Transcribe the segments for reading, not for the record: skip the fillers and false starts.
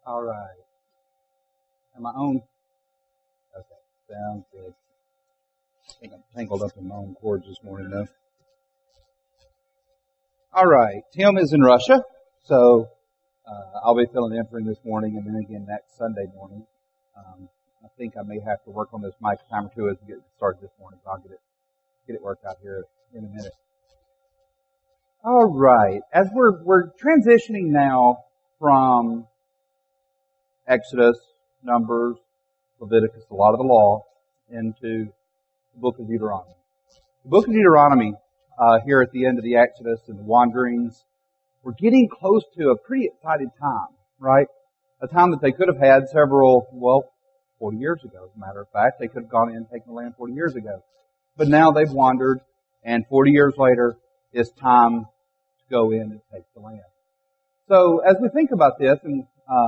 All right. Am I on? Okay. Sounds good. I think I'm tangled up in my own cords this morning, though. All right. Tim is in Russia, so I'll be filling in for him this morning, and then again next Sunday morning. I think I may have to work on this mic a time or two as we get started this morning, but I'll get it worked out here in a minute. All right. As we're transitioning now from Exodus, Numbers, Leviticus, a lot of the law, into the book of Deuteronomy. The book of Deuteronomy, here at the end of the Exodus and the wanderings, we're getting close to a pretty exciting time, right? A time that they could have had 40 years ago, as a matter of fact. They could have gone in and taken the land 40 years ago. But now they've wandered, and 40 years later, it's time to go in and take the land. So, as we think about this, and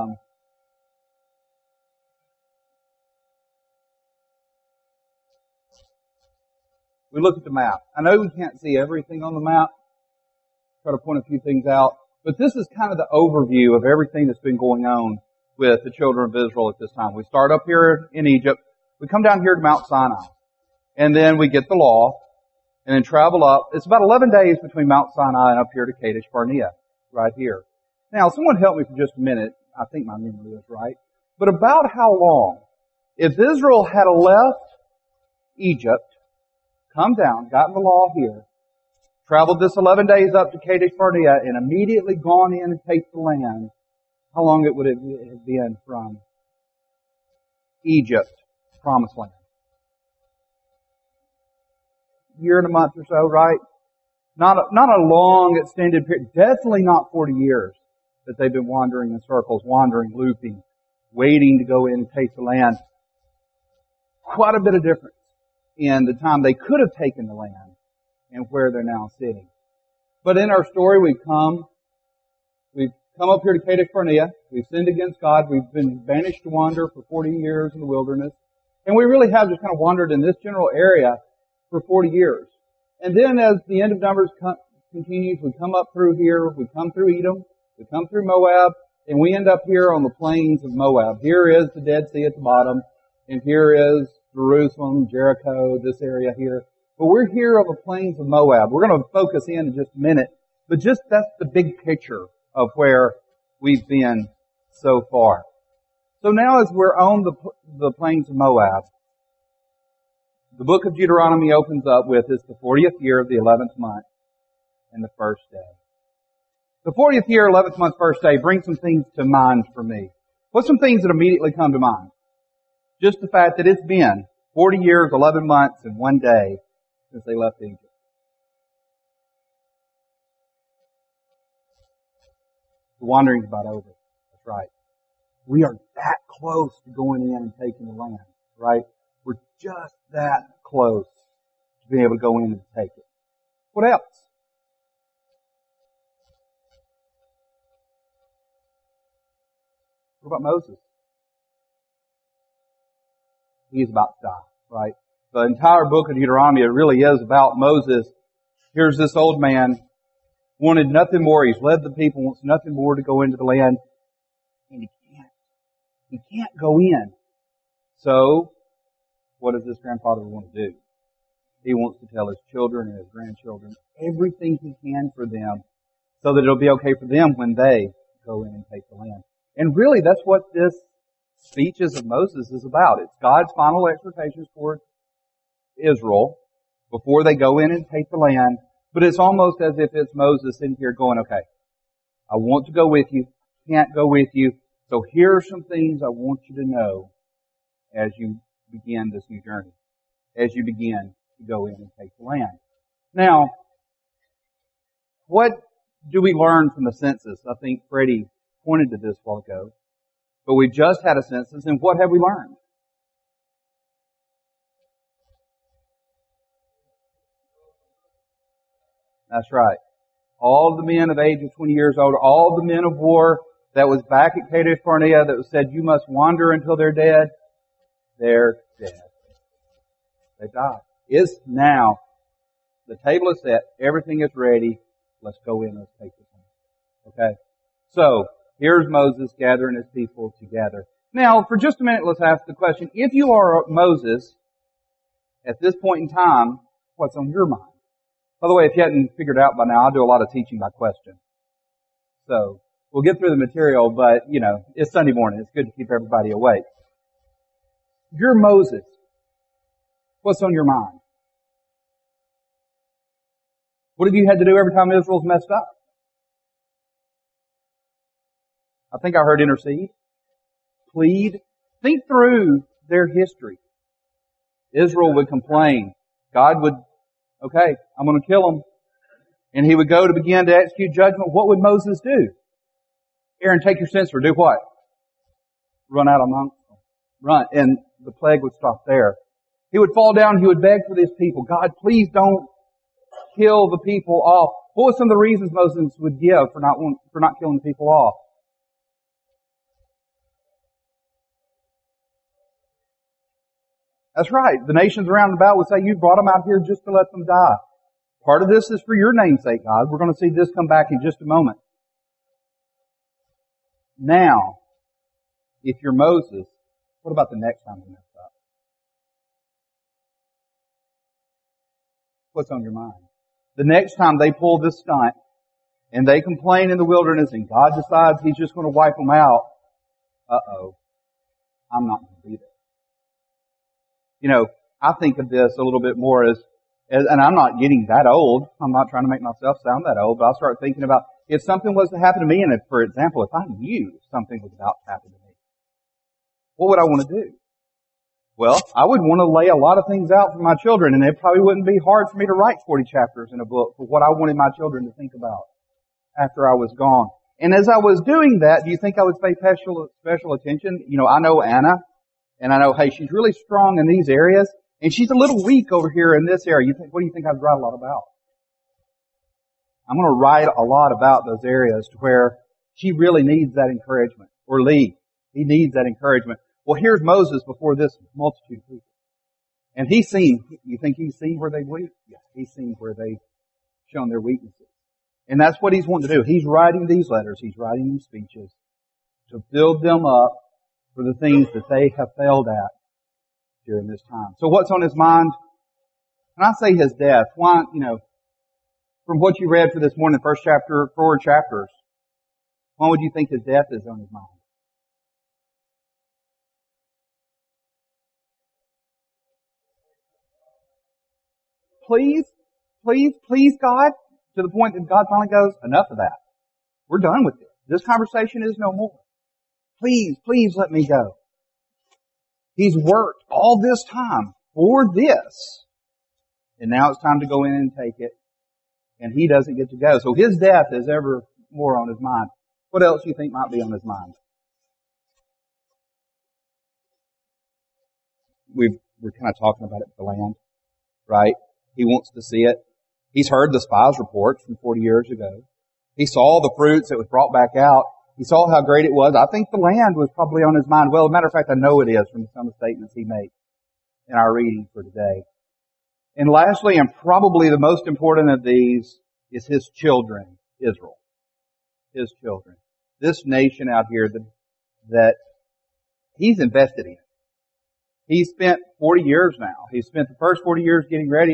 we look at the map. I know we can't see everything on the map. Try to point a few things out. But this is kind of the overview of everything that's been going on with the children of Israel at this time. We start up here in Egypt. We come down here to Mount Sinai. And then we get the law. And then travel up. It's about 11 days between Mount Sinai and up here to Kadesh Barnea. Right here. Now, someone help me for just a minute. I think my memory is right. But about how long? If Israel had left Egypt, come down, gotten the law here, traveled this 11 days up to Kadesh Barnea, and immediately gone in and take the land, how long it would have been from Egypt, Promised Land? Year and a month or so, right? Not a long, extended period. Definitely not 40 years that they've been wandering in circles, wandering, looping, waiting to go in and take the land. Quite a bit of difference in the time they could have taken the land and where they're now sitting. But in our story, we've come up here to Kadesh Barnea. We've sinned against God. We've been banished to wander for 40 years in the wilderness. And we really have just kind of wandered in this general area for 40 years. And then as the end of Numbers continues, we come up through here, we come through Edom, we come through Moab, and we end up here on the plains of Moab. Here is the Dead Sea at the bottom, and here is Jerusalem, Jericho, this area here. But we're here on the plains of Moab. We're going to focus in just a minute, but just that's the big picture of where we've been so far. So now as we're on the plains of Moab, the book of Deuteronomy opens up with, it's the 40th year of the 11th month and the first day. The 40th year, 11th month, first day brings some things to mind for me. What's some things that immediately come to mind? Just the fact that it's been 40 years, 11 months, and 1 day since they left Egypt. The wandering's about over. That's right. We are that close to going in and taking the land, right? We're just that close to being able to go in and take it. What else? What about Moses? He's about to die, right? The entire book of Deuteronomy, it really is about Moses. Here's this old man, wanted nothing more. He's led the people, wants nothing more to go into the land. And he can't go in. So, what does this grandfather want to do? He wants to tell his children and his grandchildren everything he can for them so that it'll be okay for them when they go in and take the land. And really, that's what this speeches of Moses is about. It's God's final exhortations for Israel before they go in and take the land. But it's almost as if it's Moses in here going, okay, I want to go with you, can't go with you. So here are some things I want you to know as you begin this new journey, as you begin to go in and take the land. Now, what do we learn from the census? I think Freddie pointed to this a while ago. But we just had a census, and what have we learned? That's right. All the men of age of 20 years old, all the men of war that was back at Kadesh Barnea that said you must wander until they're dead, they're dead. They died. It's now. The table is set. Everything is ready. Let's go in. Let's take this one. Okay? So, Here's Moses gathering his people together. Now, for just a minute, let's ask the question, if you are Moses, at this point in time, what's on your mind? By the way, if you hadn't figured out by now, I do a lot of teaching by question. So, we'll get through the material, but, it's Sunday morning. It's good to keep everybody awake. If you're Moses, what's on your mind? What have you had to do every time Israel's messed up? I think I heard intercede, plead. Think through their history. Israel would complain. God would, okay, I'm going to kill them. And he would go to begin to execute judgment. What would Moses do? Aaron, take your censer. Do what? Run out amongst them. Run. And the plague would stop there. He would fall down. He would beg for these people. God, please don't kill the people off. What were some of the reasons Moses would give for not killing the people off? That's right. The nations around about would say, you brought them out here just to let them die. Part of this is for your name's sake, God. We're going to see this come back in just a moment. Now, if you're Moses, what about the next time you mess up? What's on your mind? The next time they pull this stunt and they complain in the wilderness and God decides He's just going to wipe them out, I'm not going to be there. I think of this a little bit more as, and I'm not getting that old. I'm not trying to make myself sound that old, but I'll start thinking about if something was to happen to me, and if, for example, if I knew something was about to happen to me, what would I want to do? Well, I would want to lay a lot of things out for my children, and it probably wouldn't be hard for me to write 40 chapters in a book for what I wanted my children to think about after I was gone. And as I was doing that, do you think I would pay special attention? I know Anna, and I know, hey, she's really strong in these areas, and she's a little weak over here in this area. What do you think I'd write a lot about? I'm going to write a lot about those areas to where she really needs that encouragement. Or Lee, he needs that encouragement. Well, here's Moses before this multitude of people. And you think he's seen where they weak? Yeah, he's seen where they've shown their weaknesses. And that's what he's wanting to do. He's writing these letters, he's writing these speeches to build them up for the things that they have failed at during this time. So what's on his mind? When I say his death, why, from what you read for this morning, the first chapter, 4 chapters, why would you think his death is on his mind? Please, God, to the point that God finally goes, enough of that. We're done with this. This conversation is no more. Please let me go. He's worked all this time for this. And now it's time to go in and take it. And he doesn't get to go. So his death is ever more on his mind. What else do you think might be on his mind? We're kind of talking about it, the land, right? He wants to see it. He's heard the spies reports from 40 years ago. He saw the fruits that was brought back out. He saw how great it was. I think the land was probably on his mind. Well, as a matter of fact, I know it is from some of the statements he made in our reading for today. And lastly, and probably the most important of these, is his children, Israel. His children. This nation out here that he's invested in. He's spent 40 years now. He spent the first 40 years getting ready.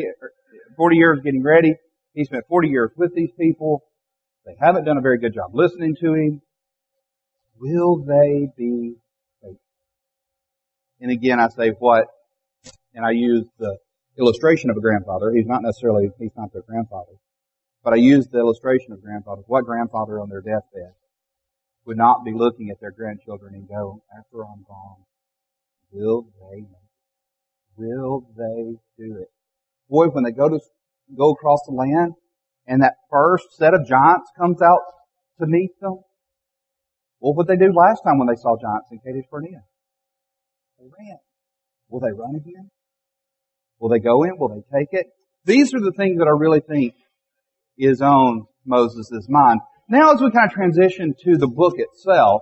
He spent 40 years with these people. They haven't done a very good job listening to him. Will they be faithful? And again, I say what? And I use the illustration of a grandfather. He's not their grandfather. But I use the illustration of grandfather. What grandfather on their deathbed would not be looking at their grandchildren and go, after I'm gone, will they make it? Will they do it? Boy, when they go across the land and that first set of giants comes out to meet them, what would they do last time when they saw giants in Kadesh Barnea? They ran. Will they run again? Will they go in? Will they take it? These are the things that I really think is on Moses' mind. Now as we kind of transition to the book itself,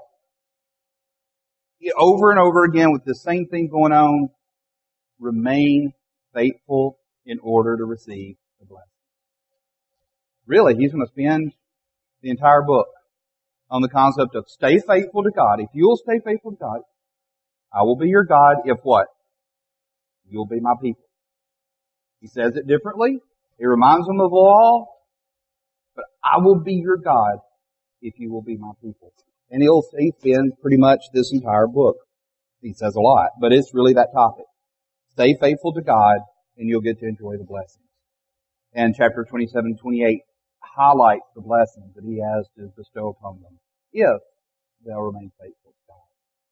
over and over again with the same thing going on, remain faithful in order to receive the blessing. Really, he's going to spend the entire book on the concept of stay faithful to God. If you will stay faithful to God, I will be your God. If what? You'll be my people. He says it differently. He reminds them of the law. But I will be your God if you will be my people. And he spends pretty much this entire book. He says a lot, but it's really that topic. Stay faithful to God and you'll get to enjoy the blessings. And chapter 27, 28 highlights the blessings that he has to bestow upon them if they'll remain faithful to God.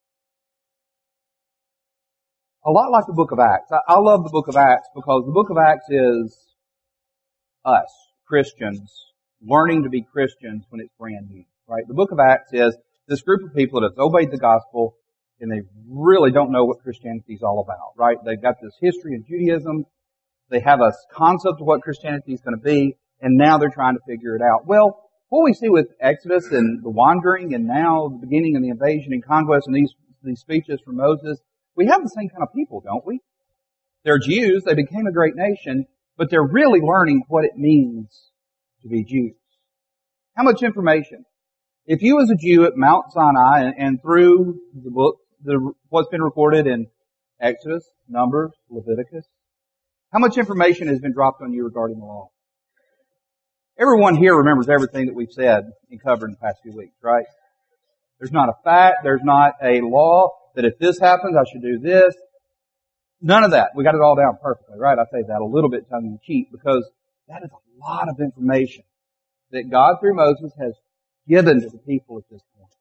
A lot like the book of Acts. I love the book of Acts because the book of Acts is us, Christians, learning to be Christians when it's brand new, right? The book of Acts is this group of people that have obeyed the gospel and they really don't know what Christianity is all about, right? They've got this history of Judaism. They have a concept of what Christianity is going to be, and now they're trying to figure it out. Well, what we see with Exodus and the wandering and now the beginning of the invasion and conquest and these speeches from Moses, we have the same kind of people, don't we? They're Jews. They became a great nation, but they're really learning what it means to be Jews. How much information? If you as a Jew at Mount Sinai and through the book, what's been recorded in Exodus, Numbers, Leviticus, how much information has been dropped on you regarding the law? Everyone here remembers everything that we've said and covered in the past few weeks, right? There's not a fact, there's not a law that if this happens, I should do this. None of that. We got it all down perfectly, right? I say that a little bit tongue in cheek because that is a lot of information that God through Moses has given to the people at this point.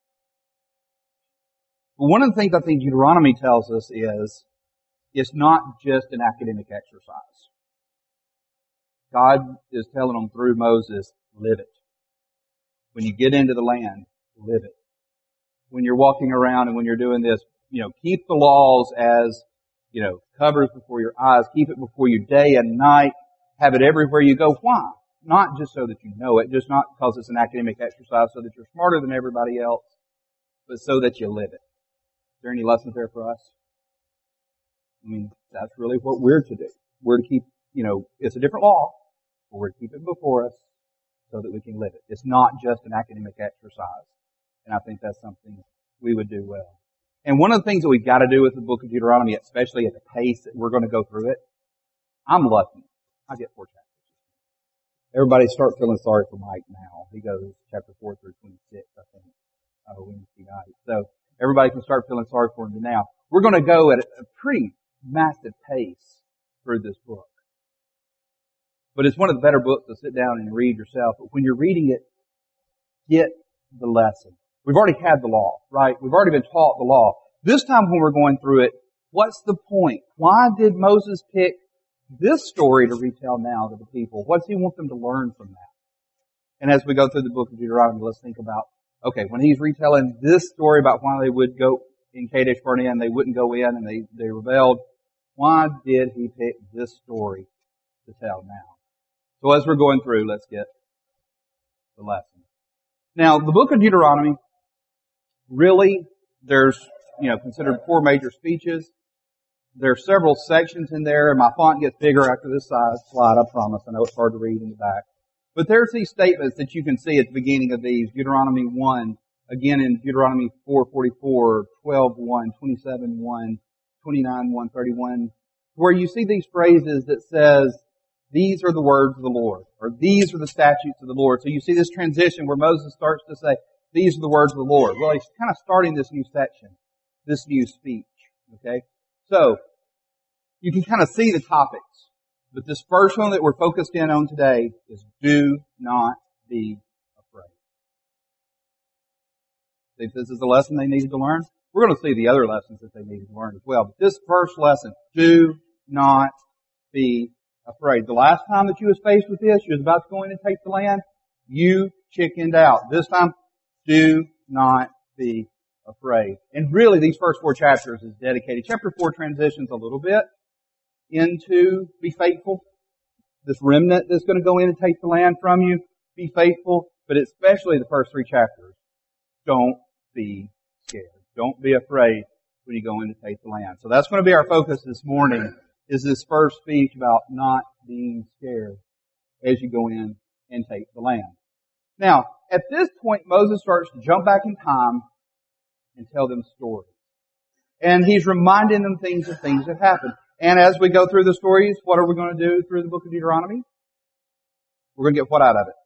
But one of the things I think Deuteronomy tells us is it's not just an academic exercise. God is telling them through Moses, live it. When you get into the land, live it. When you're walking around and when you're doing this, keep the laws as, covers before your eyes. Keep it before you day and night. Have it everywhere you go. Why? Not just so that you know it, just not because it's an academic exercise so that you're smarter than everybody else, but so that you live it. Is there any lessons there for us? That's really what we're to do. We're to keep, it's a different law, but we're to keep it before us so that we can live it. It's not just an academic exercise. And I think that's something we would do well. And one of the things that we've got to do with the book of Deuteronomy, especially at the pace that we're going to go through it, I'm lucky. I get 4 chapters. Everybody start feeling sorry for Mike now. He goes chapter 4 through 26, I think, Wednesday night. So everybody can start feeling sorry for him now. We're going to go at a pretty massive pace through this book. But it's one of the better books to sit down and read yourself. But when you're reading it, get the lesson. We've already had the law, right? We've already been taught the law. This time when we're going through it, what's the point? Why did Moses pick this story to retell now to the people? What does he want them to learn from that? And as we go through the book of Deuteronomy, let's think about, okay, when he's retelling this story about why they would go in Kadesh Barnea and they wouldn't go in and they rebelled, why did he pick this story to tell now? So as we're going through, let's get the lesson. Now, the book of Deuteronomy, really, there's, considered 4 major speeches. There are several sections in there, and my font gets bigger after this slide, I promise. I know it's hard to read in the back. But there's these statements that you can see at the beginning of these. Deuteronomy 1, again in Deuteronomy 4:44, 12:1, 27:1, 29:1, 31, where you see these phrases that says, these are the words of the Lord, or these are the statutes of the Lord. So you see this transition where Moses starts to say, these are the words of the Lord. Well, he's kind of starting this new section, this new speech, okay? So, you can kind of see the topics. But this first one that we're focused in on today is do not be afraid. Think this is the lesson they needed to learn? We're going to see the other lessons that they needed to learn as well. But this first lesson, do not be afraid. The last time that you was faced with this, you was about to go in and take the land, you chickened out. This time, do not be afraid. And really, these first 4 chapters is dedicated. Chapter 4 transitions a little bit into be faithful. This remnant that's going to go in and take the land from you, be faithful. But especially the first 3 chapters, don't be scared. Don't be afraid when you go in to take the land. So that's going to be our focus this morning, is this first speech about not being scared as you go in and take the land. Now, at this point, Moses starts to jump back in time and tell them stories. And he's reminding them things that happened. And as we go through the stories, what are we going to do through the book of Deuteronomy? We're going to get what out of it?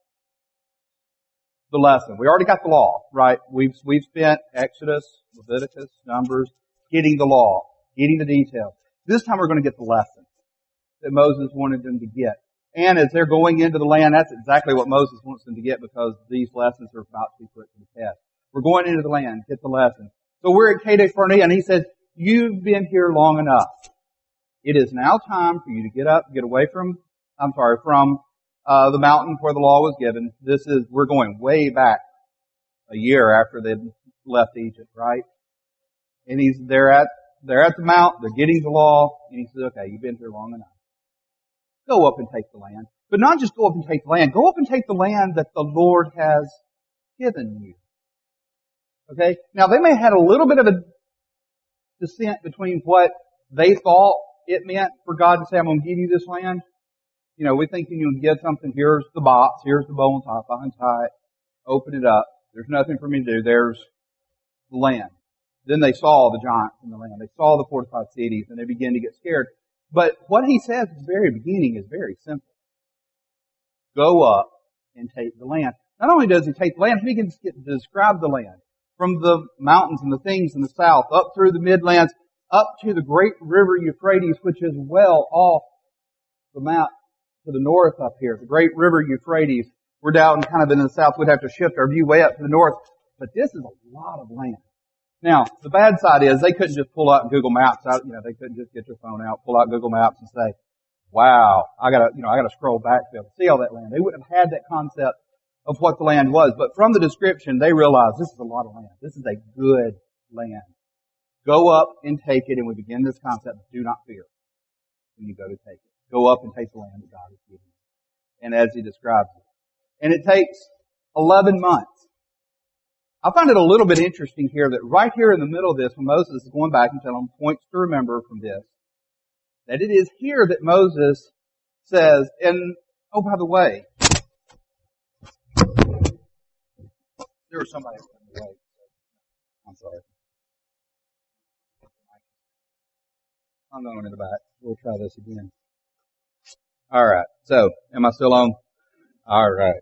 The lesson. We already got the law, right? We've spent Exodus, Leviticus, Numbers, getting the law, getting the details. This time we're going to get the lesson that Moses wanted them to get. And as they're going into the land, that's exactly what Moses wants them to get, because these lessons are about to be put to the test. We're going into the land, get the lesson. So we're at Kadesh Barnea, and he says, you've been here long enough. It is now time for you to get up, get away from the mountain where the law was given. We're going way back a year after they'd left Egypt, right? And they're at the mount, they're getting the law, and he says, okay, you've been here long enough. Go up and take the land. But not just go up and take the land. Go up and take the land that the Lord has given you. Okay? Now, they may have had a little bit of a dissent between what they thought it meant for God to say, I'm going to give you this land. You know, we think you can get something. Here's the box. Here's the bow and top. Untie it. Open it up. There's nothing for me to do. There's the land. Then they saw the giants in the land. They saw the fortified cities, and they began to get scared. But what he says at the very beginning is very simple. Go up and take the land. Not only does he take the land, he begins to describe the land. From the mountains and the things in the south, up through the midlands, up to the great river Euphrates, which is well off the map to the north up here. The great river Euphrates. We're down kind of in the south. We'd have to shift our view way up to the north. But this is a lot of land. Now, the bad side is they couldn't just pull out Google Maps out. They couldn't just get their phone out, pull out Google Maps and say, wow, I gotta scroll back to be able to see all that land. They wouldn't have had that concept of what the land was. But from the description, they realized this is a lot of land. This is a good land. Go up and take it, and we begin this concept, do not fear when you go to take it. Go up and take the land that God has given you. And as he describes it. And it takes 11 months. I find it a little bit interesting here that right here in the middle of this, when Moses is going back and telling them points to remember from this, that it is here that Moses says, and, oh, by the way, there was somebody in the way. I'm sorry. I'm going in the back. We'll try this again. All right. So, am I still on? All right.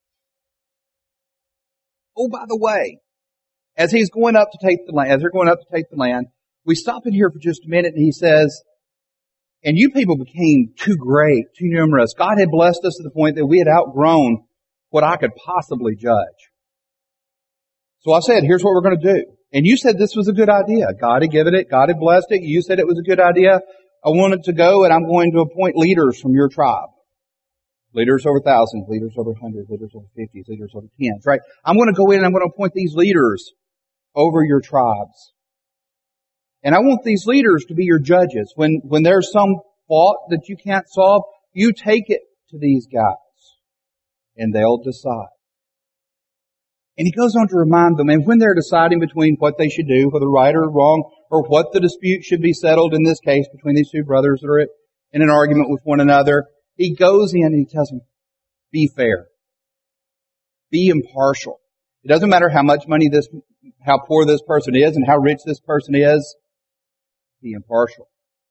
Oh, by the way, as they're going up to take the land, we stop in here for just a minute, and he says, and you people became too great, too numerous. God had blessed us to the point that we had outgrown what I could possibly judge. So I said, here's what we're going to do. And you said this was a good idea. God had given it. God had blessed it. You said it was a good idea. I want it to go, and I'm going to appoint leaders from your tribe. Leaders over thousands, leaders over hundreds, leaders over 50s, leaders over 10s, right? I'm going to go in and I'm going to appoint these leaders over your tribes. And I want these leaders to be your judges. When there's some fault that you can't solve, you take it to these guys and they'll decide. And he goes on to remind them, and when they're deciding between what they should do, whether right or wrong, or what the dispute should be settled in this case between these two brothers that are in an argument with one another, he goes in and he tells them, be fair. Be impartial. It doesn't matter how much money how poor this person is and how rich this person is. Be impartial.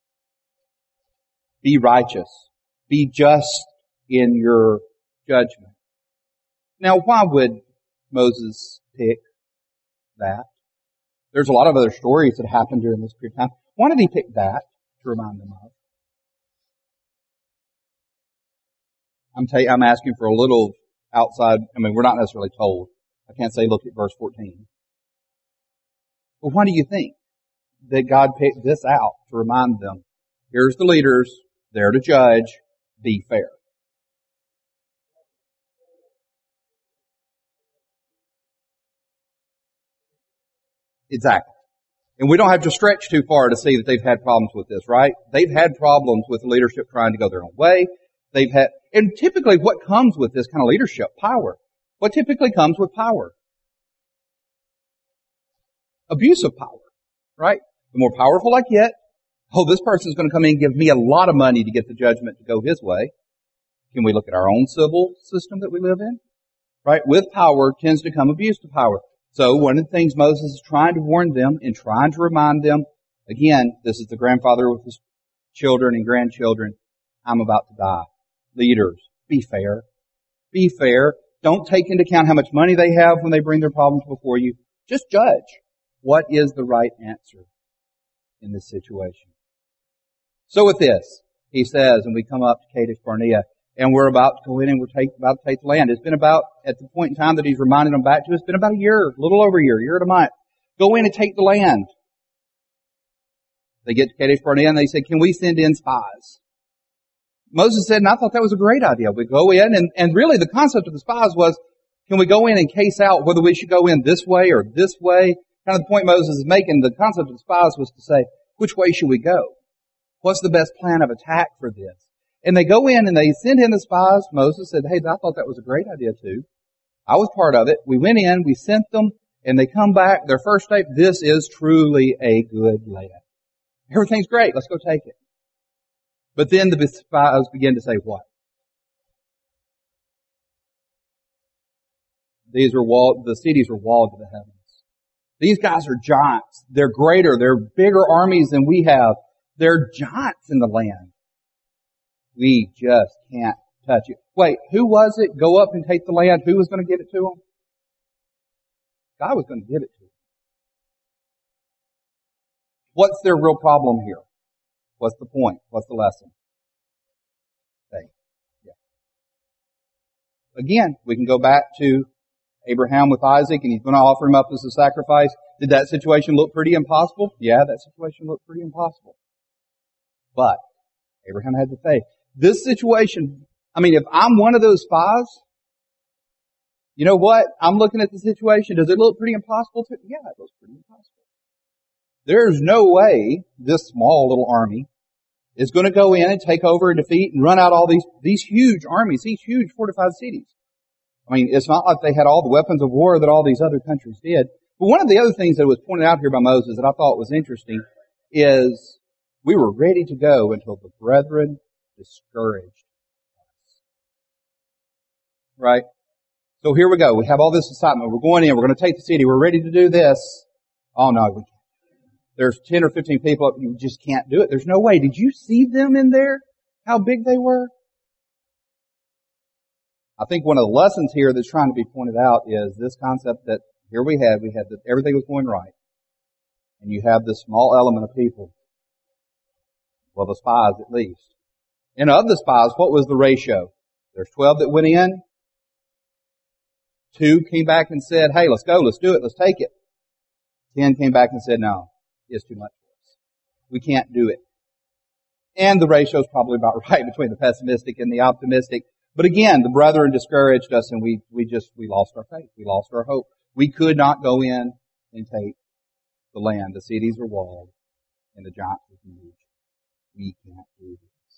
Be righteous. Be just in your judgment. Now, why would Moses pick that? There's a lot of other stories that happened during this period of time. Why did he pick that to remind them of? I'm asking for a little outside. We're not necessarily told. I can't say look at verse 14. But why do you think that God picked this out to remind them? Here's the leaders. They're to judge. Be fair. Exactly. And we don't have to stretch too far to see that they've had problems with this, right? They've had problems with leadership trying to go their own way. And typically what comes with this kind of leadership? Power. What typically comes with power? Abuse of power, right? The more powerful I get, this person's going to come in and give me a lot of money to get the judgment to go his way. Can we look at our own civil system that we live in? Right? With power tends to come abuse to power. So one of the things Moses is trying to warn them and trying to remind them, again, this is the grandfather with his children and grandchildren, I'm about to die. Leaders, be fair. Be fair. Don't take into account how much money they have when they bring their problems before you. Just judge what is the right answer in this situation. So with this, he says, and we come up to Kadesh Barnea, and we're about to go in and we're about to take the land. It's been about, at the point in time that he's reminding them back to, it's been about a year, a little over a year and a month. Go in and take the land. They get to Kadesh Barnea and they say, can we send in spies? Moses said, and I thought that was a great idea. We go in, and really the concept of the spies was, can we go in and case out whether we should go in this way or this way? Kind of the point Moses is making, the concept of the spies was to say, which way should we go? What's the best plan of attack for this? And they go in and they send in the spies. Moses said, hey, I thought that was a great idea too. I was part of it. We went in, we sent them, and they come back. Their first statement, this is truly a good land. Everything's great. Let's go take it. But then the spies begin to say what? The cities are walled to the heavens. These guys are giants. They're greater. They're bigger armies than we have. They're giants in the land. We just can't touch it. Wait, who was it? Go up and take the land. Who was going to give it to them? God was going to give it to them. What's their real problem here? What's the point? What's the lesson? Faith. Yeah. Again, we can go back to Abraham with Isaac, and he's going to offer him up as a sacrifice. Did that situation look pretty impossible? Yeah, that situation looked pretty impossible. But Abraham had the faith. This situation, if I'm one of those spies, you know what? I'm looking at the situation. Does it look pretty impossible? Yeah, it looks pretty impossible. There's no way this small little army is going to go in and take over and defeat and run out all these huge armies, these huge fortified cities. It's not like they had all the weapons of war that all these other countries did. But one of the other things that was pointed out here by Moses that I thought was interesting is we were ready to go until the brethren discouraged us. Right? So here we go. We have all this excitement. We're going in. We're going to take the city. We're ready to do this. Oh no, we can't. There's 10 or 15 people. You just can't do it. There's no way. Did you see them in there? How big they were? I think one of the lessons here that's trying to be pointed out is this concept that here we had that everything was going right. And you have this small element of people. Well, the spies at least. And of the spies, what was the ratio? There's 12 that went in. 2 came back and said, hey, let's go, let's do it, let's take it. 10 came back and said, no, it's too much for us. We can't do it. And the ratio is probably about right between the pessimistic and the optimistic. But again, the brethren discouraged us and we lost our faith. We lost our hope. We could not go in and take the land. The cities were walled and the giants were huge. We can't do this.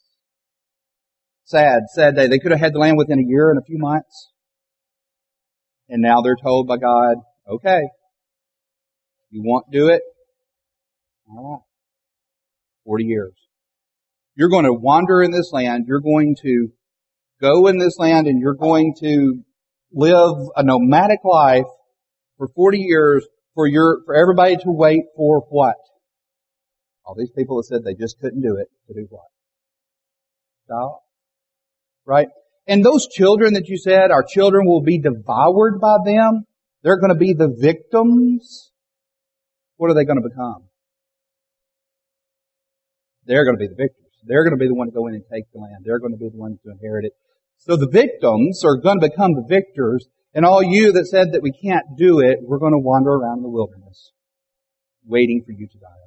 Sad day. They could have had the land within a year and a few months. And now they're told by God, okay, you won't do it? All right. 40 years. You're going to wander in this land. You're going to go in this land and you're going to live a nomadic life for 40 years for everybody to wait for what? All these people that said they just couldn't do it, to do what? Die. Right? And those children that you said, our children will be devoured by them. They're going to be the victims. What are they going to become? They're going to be the victors. They're going to be the one to go in and take the land. They're going to be the ones to inherit it. So the victims are going to become the victors. And all you that said that we can't do it, we're going to wander around the wilderness, waiting for you to die.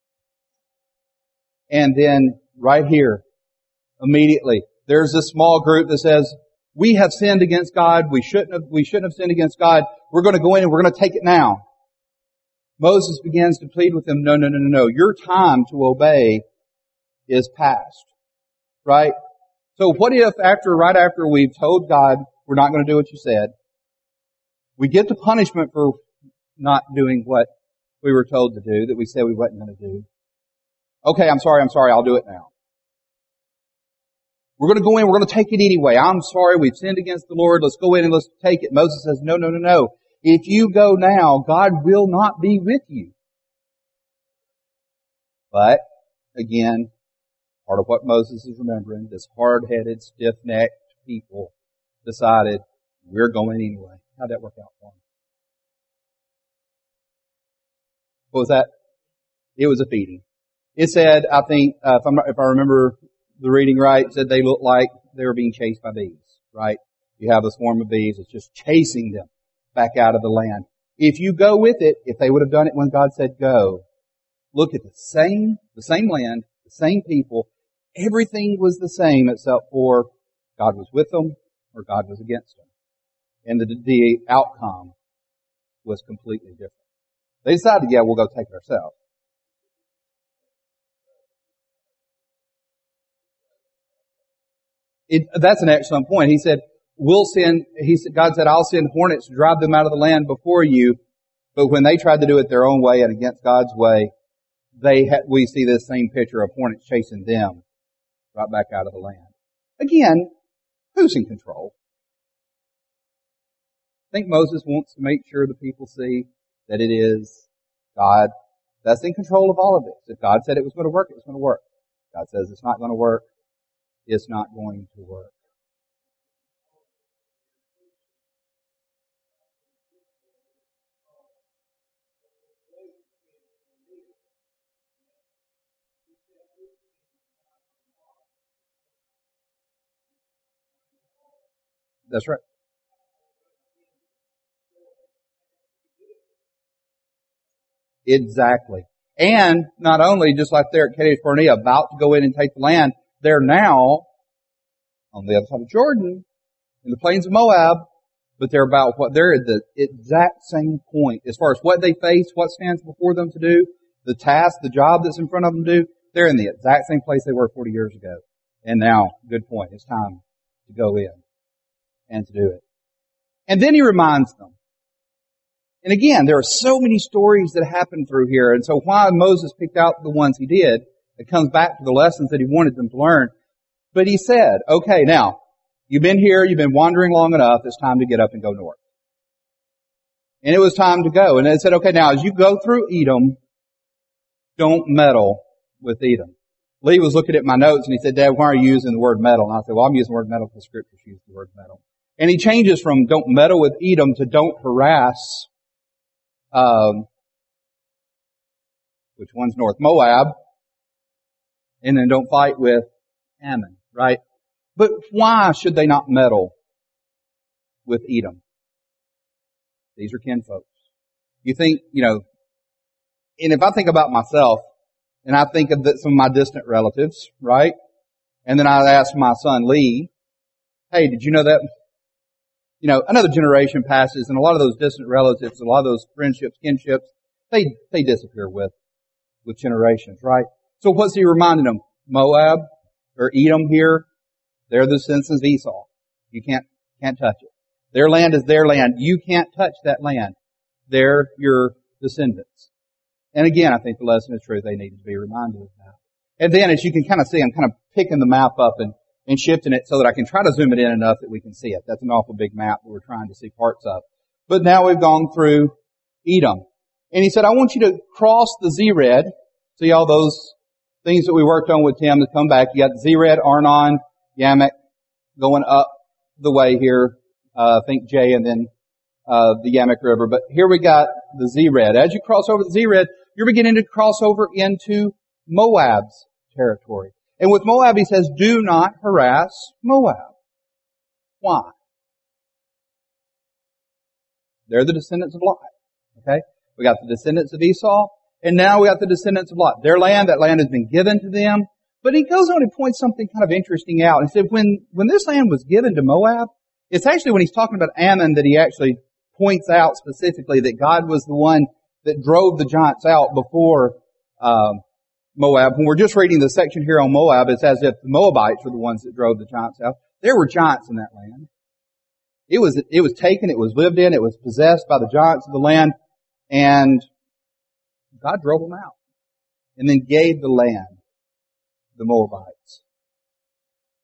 And then, right here, immediately, there's a small group that says, we have sinned against God. We shouldn't have sinned against God. We're going to go in and we're going to take it now. Moses begins to plead with them, no. Your time to obey is past. Right? So what if right after we've told God we're not going to do what you said, we get the punishment for not doing what we were told to do, that we said we wasn't going to do. Okay, I'm sorry, I'll do it now. We're going to go in, we're going to take it anyway. I'm sorry, we've sinned against the Lord. Let's go in and let's take it. Moses says, no, no, no, no. If you go now, God will not be with you. But, again, part of what Moses is remembering, this hard-headed, stiff-necked people decided, we're going anyway. How'd that work out for them? What was that? It was a feeding. It said, I think, if I remember the reading right, it said they looked like they were being chased by bees, right? You have a swarm of bees, it's just chasing them back out of the land. If you go with it, if they would have done it when God said go, look at the same land, the same people, everything was the same except for God was with them or God was against them. And the outcome was completely different. They decided, yeah, we'll go take it ourselves. That's an excellent point. He said, God said, I'll send hornets to drive them out of the land before you. But when they tried to do it their own way and against God's way, we see this same picture of hornets chasing them right back out of the land. Again, who's in control? I think Moses wants to make sure the people see that it is God that's in control of all of this. If God said it was going to work, it was going to work. God says it's not going to work, it's not going to work. That's right. Exactly. And not only, just like they're at Kadesh Barnea, about to go in and take the land, they're now on the other side of Jordan, in the plains of Moab, but they're at the exact same point. As far as what they face, what stands before them to do, the task, the job that's in front of them to do, they're in the exact same place they were 40 years ago. And now, good point, it's time to go in and to do it. And then he reminds them. And again, there are so many stories that happen through here, and so why Moses picked out the ones he did, it comes back to the lessons that he wanted them to learn. But he said, okay, now, you've been here, you've been wandering long enough, it's time to get up and go north. And it was time to go. And it said, okay, now, as you go through Edom, don't meddle with Edom. Lee was looking at my notes and he said, Dad, why are you using the word meddle? And I said, well, I'm using the word meddle because Scripture uses the word meddle. And he changes from don't meddle with Edom to don't harass, which one's north? Moab. And then don't fight with Ammon, right? But why should they not meddle with Edom? These are kinfolks. You think, and if I think about myself, and I think of some of my distant relatives, right? And then I ask my son Lee, hey, did you know that? Another generation passes and a lot of those distant relatives, a lot of those friendships, kinships, they disappear with generations, right? So what's he reminding them? Moab or Edom here, they're the descendants of Esau. You can't touch it. Their land is their land. You can't touch that land. They're your descendants. And again, I think the lesson is true. They need to be reminded of that. And then as you can kind of see, I'm kind of picking the map up and shifting it so that I can try to zoom it in enough that we can see it. That's an awful big map that we're trying to see parts of. But now we've gone through Edom. And he said, I want you to cross the Zered. See all those things that we worked on with Tim to come back. You got Zered, Arnon, Yamek going up the way here. I think Jay and then the Yamek River. But here we got the Zered. As you cross over the Zered, you're beginning to cross over into Moab's territory. And with Moab, he says, do not harass Moab. Why? They're the descendants of Lot. Okay? We got the descendants of Esau, and now we got the descendants of Lot. Their land, that land has been given to them. But he goes on and points something kind of interesting out. He said, when this land was given to Moab, it's actually when he's talking about Ammon that he actually points out specifically that God was the one that drove the giants out before Moab. When we're just reading the section here on Moab, it's as if the Moabites were the ones that drove the giants out. There were giants in that land. It was taken, it was lived in, it was possessed by the giants of the land, and God drove them out. And then gave the land to the Moabites.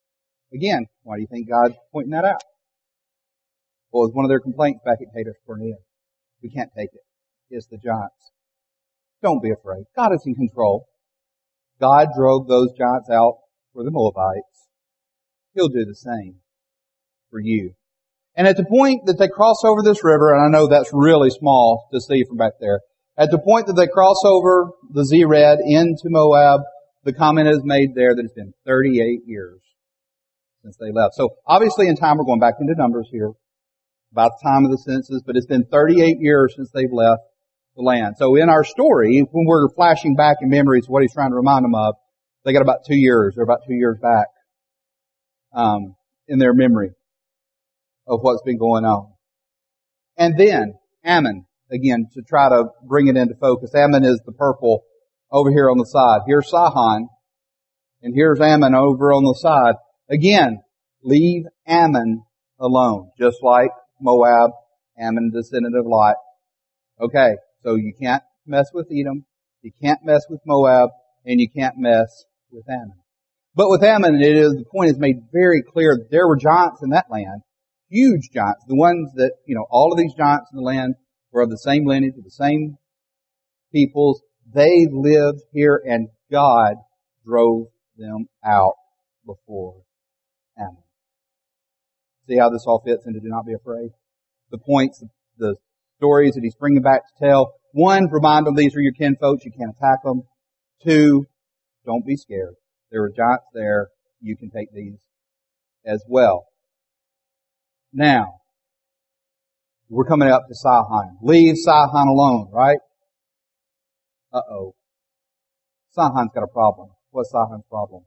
Again, why do you think God's pointing that out? Well, it was one of their complaints back at Kadesh Barnea. We can't take it. It's the giants. Don't be afraid. God is in control. God drove those giants out for the Moabites. He'll do the same for you. And at the point that they cross over this river, and I know that's really small to see from back there, at the point that they cross over the Zered into Moab, the comment is made there that it's been 38 years since they left. So obviously in time, we're going back into numbers here, about the time of the census, but it's been 38 years since they've left the land. So in our story, when we're flashing back in memories of what he's trying to remind them of, they got about 2 years. They're about 2 years back in their memory of what's been going on. And then Ammon, again, to try to bring it into focus. Ammon is the purple over here on the side. Here's Sihon, and here's Ammon over on the side. Again, leave Ammon alone, just like Moab, Ammon, descendant of Lot. Okay, so you can't mess with Edom, you can't mess with Moab, and you can't mess with Ammon. But with Ammon, the point is made very clear that there were giants in that land, huge giants, the ones that, all of these giants in the land were of the same lineage, of the same peoples. They lived here, and God drove them out before Ammon. See how this all fits into do not be afraid? The points, the stories that he's bringing back to tell. 1, remind them these are your kinfolks, you can't attack them. 2, don't be scared. There are giants there, you can take these as well. Now, we're coming up to Sihon. Leave Sihon alone, right? Uh-oh. Sihon's got a problem. What's Sihon's problem?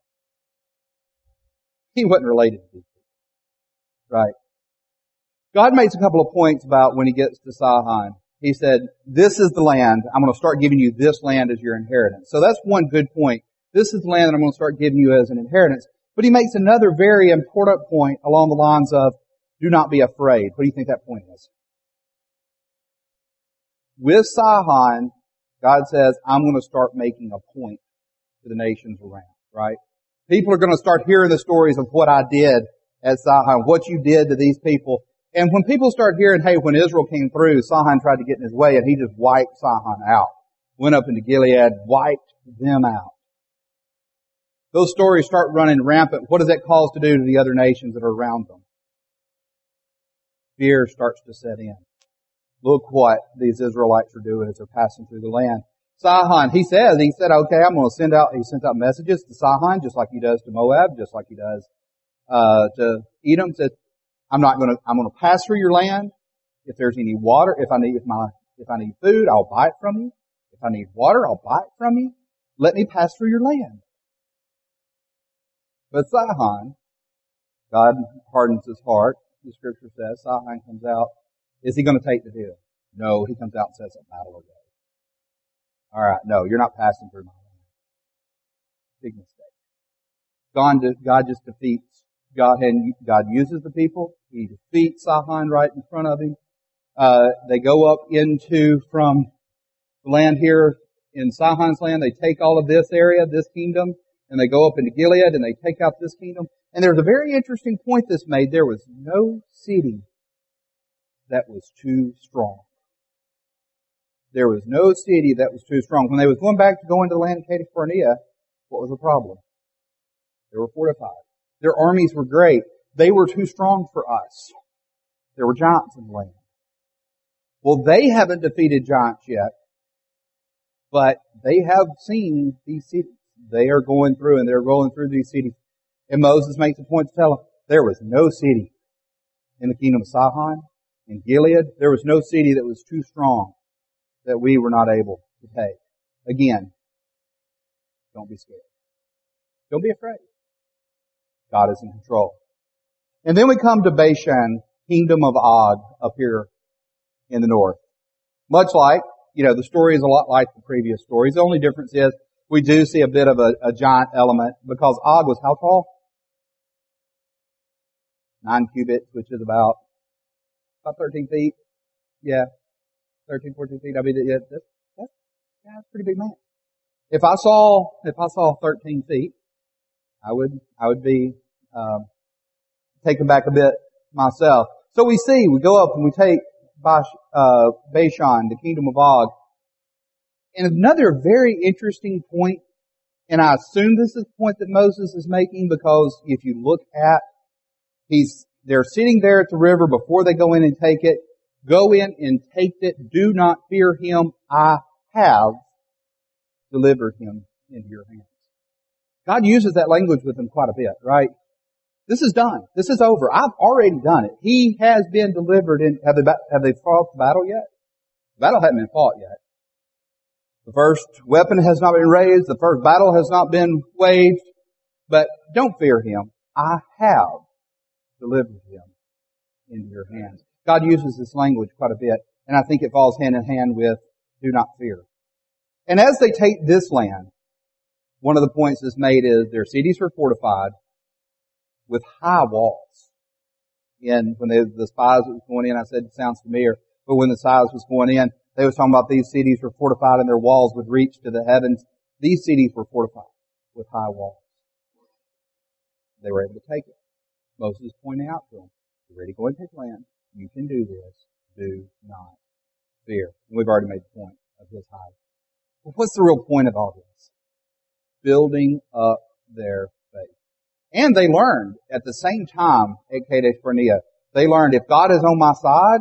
He wasn't related to these people. Right? God makes a couple of points about when he gets to Sihon. He said, this is the land. I'm going to start giving you this land as your inheritance. So that's one good point. This is the land that I'm going to start giving you as an inheritance. But he makes another very important point along the lines of, do not be afraid. What do you think that point is? With Sihon, God says, I'm going to start making a point to the nations around, right? People are going to start hearing the stories of what I did at Sihon, what you did to these people. And when people start hearing, hey, when Israel came through, Sihon tried to get in his way and he just wiped Sihon out. Went up into Gilead, wiped them out. Those stories start running rampant. What does that cause to do to the other nations that are around them? Fear starts to set in. Look what these Israelites are doing as they're passing through the land. Sihon, he said, okay, I'm going to send out, he sent out messages to Sihon, just like he does to Moab, just like he does to Edom. Said, I'm going to pass through your land. If there's any water, if I need food, I'll buy it from you. If I need water, I'll buy it from you. Let me pass through your land. But Sihon, God hardens his heart. The scripture says, Sihon comes out. Is he going to take the deal? No, he comes out and says, a battle array. All right, no, you're not passing through my land. Big mistake. God just defeats. God uses the people. He defeats Sihon right in front of him. They go up from the land here in Sihon's land. They take all of this area, this kingdom, and they go up into Gilead and they take out this kingdom. And there's a very interesting point that's made. There was no city that was too strong. There was no city that was too strong. When they was going back to go into the land of Kadesh Barnea, what was the problem? They were fortified. Their armies were great. They were too strong for us. There were giants in the land. Well, they haven't defeated giants yet, but they have seen these cities. They are going through and they're rolling through these cities. And Moses makes a point to tell them, there was no city in the kingdom of Sihon, in Gilead. There was no city that was too strong that we were not able to take. Again, don't be scared. Don't be afraid. God is in control. And then we come to Bashan, kingdom of Og, up here in the north. Much like, the story is a lot like the previous stories. The only difference is we do see a bit of a giant element because Og was how tall? 9 cubits, which is about 13 feet. Yeah. 13, 14 feet. I mean, that's a pretty big man. If I saw 13 feet, I would be, taken back a bit myself. So we go up and we take Bashan, the kingdom of Og. And another very interesting point, and I assume this is the point that Moses is making, because if you look at, they're sitting there at the river before they go in and take it. Go in and take it. Do not fear him. I have delivered him into your hands. God uses that language with them quite a bit, right? This is done. This is over. I've already done it. He has been delivered. Have they fought the battle yet? The battle hasn't been fought yet. The first weapon has not been raised. The first battle has not been waged. But don't fear him. I have delivered him into your hands. God uses this language quite a bit, and I think it falls hand in hand with do not fear. And as they take this land, one of the points that's made is their cities were fortified with high walls. And when the spies was going in, I said it sounds familiar, but when the spies was going in, they was talking about these cities were fortified and their walls would reach to the heavens. These cities were fortified with high walls. They were able to take it. Moses is pointing out to them, you're ready to go and take land. You can do this. Do not fear. And we've already made the point of his high. Well, what's the real point of all this? Building up their faith. And they learned at the same time at Kadesh Barnea, they learned if God is on my side,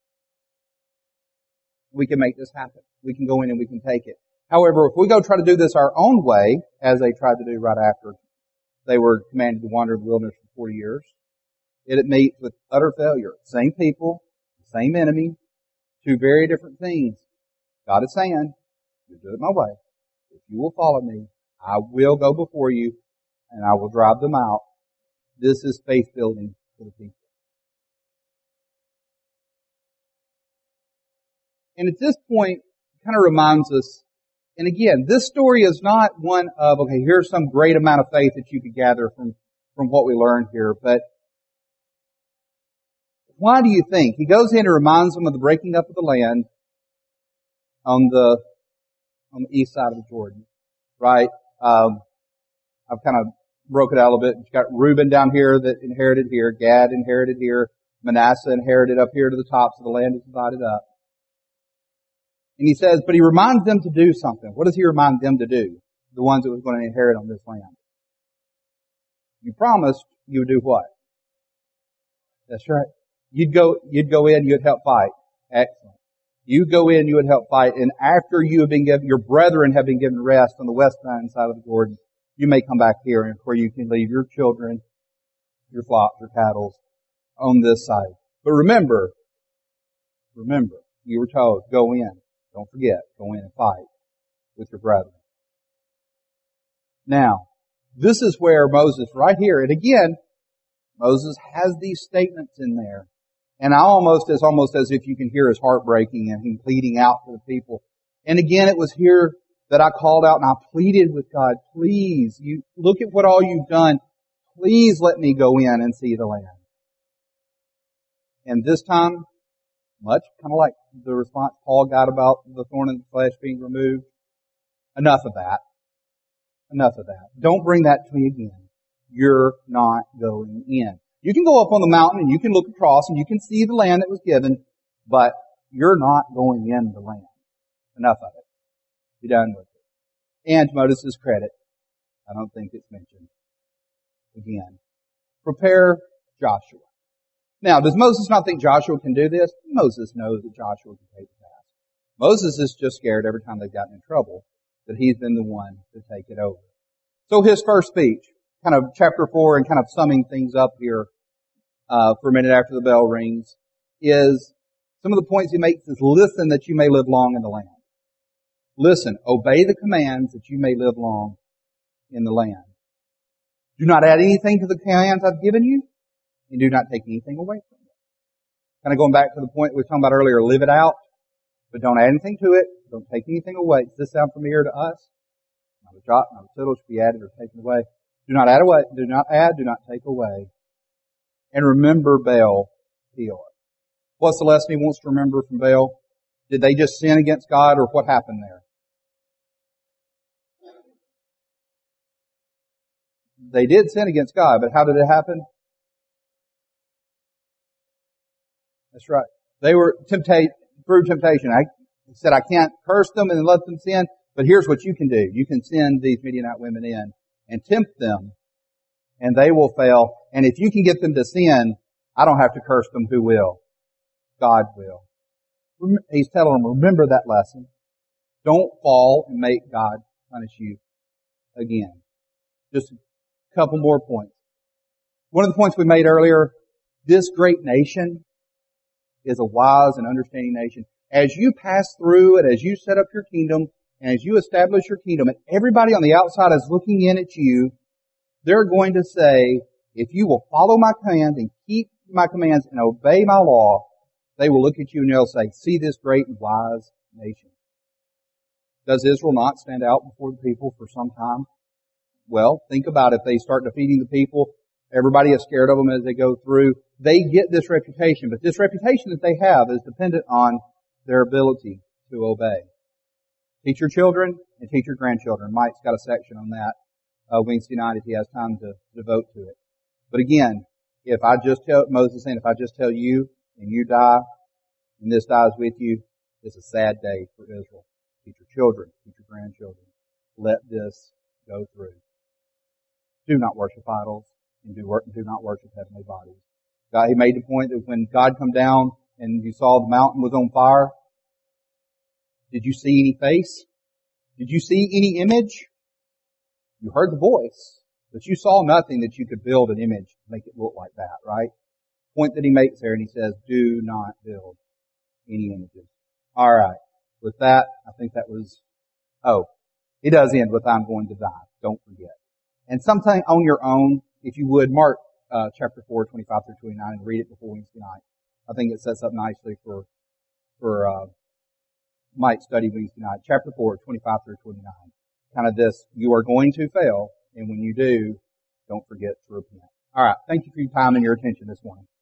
we can make this happen. We can go in and we can take it. However, if we go try to do this our own way, as they tried to do right after they were commanded to wander in the wilderness for 40 years, it meets with utter failure. Same people, same enemy, two very different things. God is saying, you do it my way. If you will follow me, I will go before you and I will drive them out. This is faith building for the people. And at this point, it kind of reminds us, and again, this story is not one of, okay, here's some great amount of faith that you could gather from what we learned here, but why do you think? He goes in and reminds them of the breaking up of the land on the east side of the Jordan, right? I've kind of broke it out a little bit. You've got Reuben down here that inherited here, Gad inherited here, Manasseh inherited up here to the top, so the land is divided up. And he says, but he reminds them to do something. What does he remind them to do? The ones that was going to inherit on this land. You promised you would do what? That's right. You'd go in, you'd help fight. Excellent. You go in, you would help fight, and after you have been given, your brethren have been given rest on the western side of the Jordan, you may come back here where you can leave your children, your flocks, your cattle on this side. But remember, you were told, go in. Don't forget, go in and fight with your brethren. Now, this is where Moses, right here, and again, Moses has these statements in there. And it's almost as if you can hear his heart breaking and him pleading out for the people. And again, it was here that I called out and I pleaded with God, please, you look at what all you've done. Please let me go in and see the land. And this time, much kind of like the response Paul got about the thorn in the flesh being removed. Enough of that. Don't bring that to me again. You're not going in. You can go up on the mountain and you can look across and you can see the land that was given, but you're not going in the land. Enough of it. Be done with it. And to Moses' credit, I don't think it's mentioned again. Prepare Joshua. Now, does Moses not think Joshua can do this? Moses knows that Joshua can take the task. Moses is just scared every time they've gotten in trouble that he's been the one to take it over. So his first speech, kind of chapter 4 and kind of summing things up here for a minute after the bell rings, is some of the points he makes is listen that you may live long in the land. Listen, obey the commands that you may live long in the land. Do not add anything to the commands I've given you, and do not take anything away from it. Kind of going back to the point we were talking about earlier, live it out, but don't add anything to it, don't take anything away. Does this sound familiar to us? Not a jot, not a tittle should be added or taken away. Do not add, do not take away. And remember Baal, Peor. What's the lesson he wants to remember from Baal? Did they just sin against God, or what happened there? They did sin against God, but how did it happen? That's right. They were through temptation. I said I can't curse them and let them sin, but here's what you can do. You can send these Midianite women in and tempt them, and they will fail. And if you can get them to sin, I don't have to curse them. Who will? God will. He's telling them, remember that lesson. Don't fall and make God punish you again. Just a couple more points. One of the points we made earlier, this great nation is a wise and understanding nation. As you pass through it, as you set up your kingdom, and as you establish your kingdom, and everybody on the outside is looking in at you, they're going to say, if you will follow my commands and keep my commands and obey my law, they will look at you and they'll say, see this great and wise nation. Does Israel not stand out before the people for some time? Well, think about it. If they start defeating the people, everybody is scared of them as they go through. They get this reputation, but this reputation that they have is dependent on their ability to obey. Teach your children and teach your grandchildren. Mike's got a section on that Wednesday night if he has time to devote to it. But again, if I just tell, Moses saying, if I just tell you and you die and this dies with you, it's a sad day for Israel. Teach your children, teach your grandchildren. Let this go through. Do not worship idols and do not worship heavenly bodies. God, he made the point that when God come down and you saw the mountain was on fire, did you see any face? Did you see any image? You heard the voice, but you saw nothing that you could build an image to make it look like that, right? Point that he makes there, and he says, do not build any images. All right. With that, I think that was, he does end with, I'm going to die. Don't forget. And sometime on your own, if you would, mark chapter 4, 25 through 29, and read it before Wednesday night. I think it sets up nicely for Mike's study Wednesday night. Chapter 4, 25 through 29. Kind of this, you are going to fail, and when you do, don't forget to repent. All right. Thank you for your time and your attention this morning.